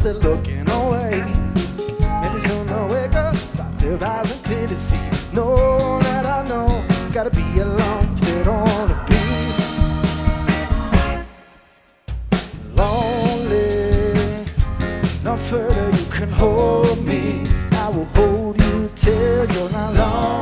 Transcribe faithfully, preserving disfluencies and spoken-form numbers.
they're looking away. Maybe soon they'll wake up, got their eyes and clear to see. Know that I know, gotta be alone if they don't wanna be lonely. No further you can hold me, I will hold you till you're not lonely.